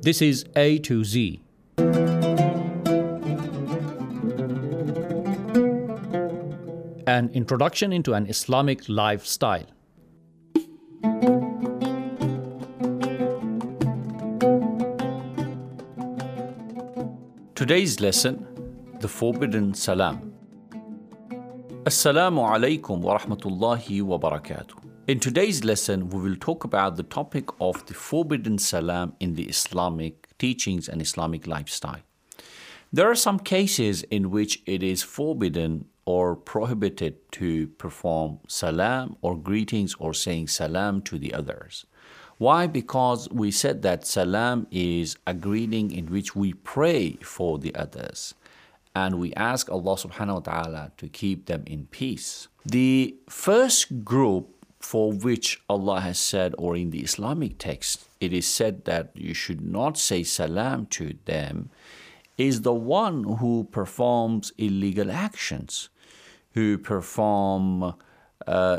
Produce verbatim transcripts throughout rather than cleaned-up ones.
This is A to Z. An introduction into an Islamic lifestyle. Today's lesson, the forbidden salam. Assalamu alaikum wa rahmatullahi wa barakatuh. In today's lesson, we will talk about the topic of the forbidden salam in the Islamic teachings and Islamic lifestyle. There are some cases in which it is forbidden or prohibited to perform salam or greetings or saying salam to the others. Why? Because we said that salam is a greeting in which we pray for the others and we ask Allah subhanahu wa ta'ala to keep them in peace. The first group for which Allah has said, or in the Islamic text, it is said that you should not say salam to them, is the one who performs illegal actions, who perform uh,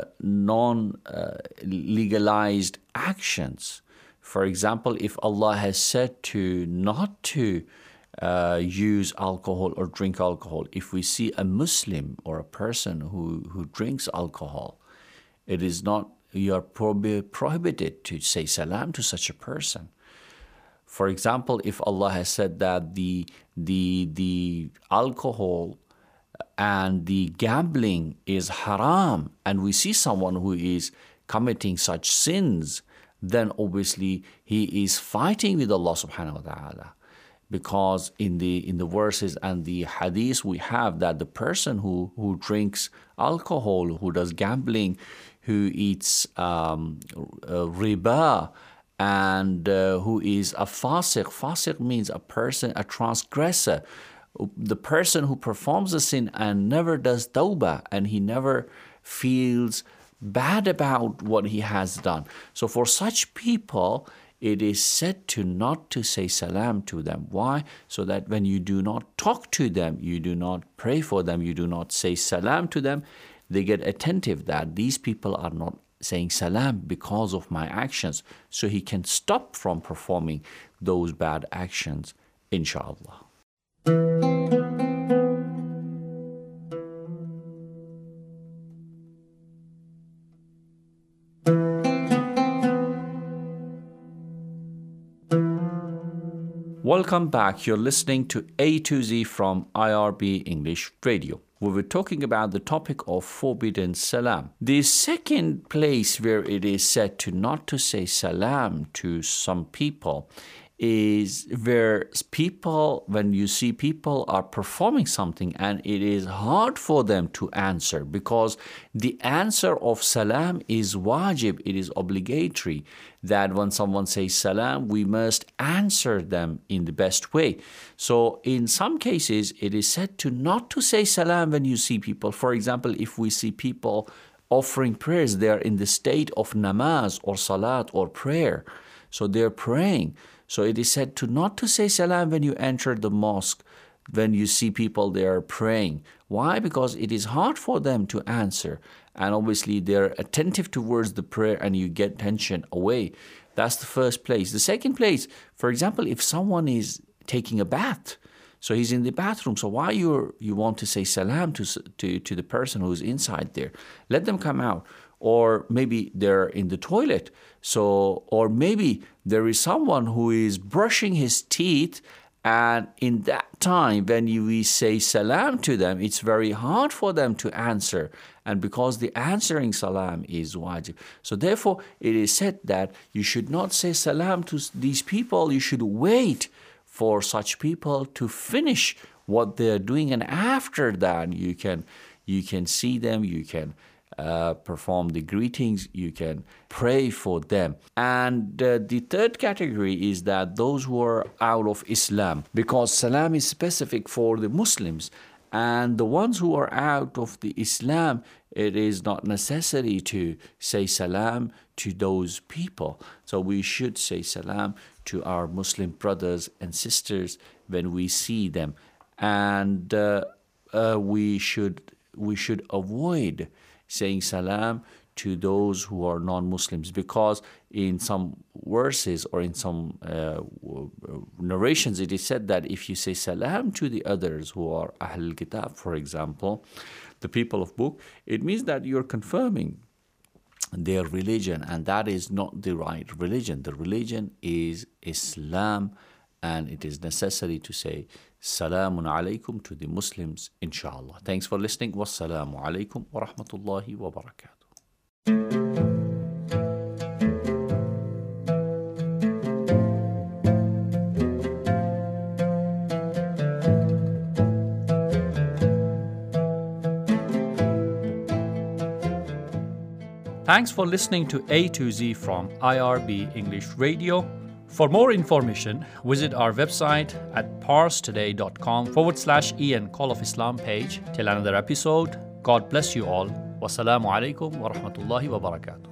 non-legalized uh, actions. For example, if Allah has said to not to uh, use alcohol or drink alcohol, if we see a Muslim or a person who, who drinks alcohol, it is not, you are prob- prohibited to say salam to such a person. For example, if Allah has said that the the the alcohol and the gambling is haram, and we see someone who is committing such sins, then obviously he is fighting with Allah subhanahu wa ta'ala. Because in the in the verses and the hadith we have that the person who, who drinks alcohol, who does gambling, who eats um, uh, riba, and uh, who is a fasiq. Fasiq means a person, a transgressor, the person who performs a sin and never does tawbah, and he never feels bad about what he has done. So for such people, it is said to not to say salam to them. Why? So that when you do not talk to them, you do not pray for them, you do not say salam to them, they get attentive that these people are not saying salam because of my actions. So he can stop from performing those bad actions, inshallah. Welcome back. You're listening to A to Z from I R B English Radio. We were talking about the topic of forbidden salam. The second place where it is said to not to say salam to some people is where people, when you see people are performing something and it is hard for them to answer, because the answer of salam is wajib, it is obligatory, that when someone says salam, we must answer them in the best way. So in some cases, it is said to not to say salam when you see people. For example, if we see people offering prayers, they are in the state of namaz or salat or prayer. So they're praying. So it is said to not to say salam when you enter the mosque, when you see people there praying. Why? Because it is hard for them to answer. And obviously they're attentive towards the prayer and you get tension away. That's the first place. The second place, for example, if someone is taking a bath, so he's in the bathroom, so why you you want to say salam to, to, to the person who's inside there? Let them come out. Or maybe they're in the toilet. So, or maybe there is someone who is brushing his teeth, and in that time when you, we say salam to them, it's very hard for them to answer. And because the answering salam is wajib. So therefore, it is said that you should not say salam to these people. You should wait for such people to finish what they're doing. And after that, you can, you can see them, you can Uh, perform the greetings, you can pray for them. And uh, the third category is that those who are out of Islam, because salam is specific for the Muslims, and the ones who are out of the Islam, it is not necessary to say salam to those people. So we should say salam to our Muslim brothers and sisters when we see them. And uh, uh, we should we should avoid saying salam to those who are non-Muslims, because in some verses or in some uh, narrations it is said that if you say salam to the others who are Ahlul Kitab, for example, the people of book, it means that you're confirming their religion, and that is not the right religion. The religion is Islam, and it is necessary to say Salamun alaykum to the Muslims, inshallah. Thanks for listening. Wassalamu alaykum wa rahmatullahi wa barakatuh. Thanks for listening to A to Z from I R B English Radio. For more information, visit our website at parstoday.com forward slash Ian Call of Islam page. Till another episode, God bless you all. Wassalamu alaikum wa rahmatullahi wa barakatuh.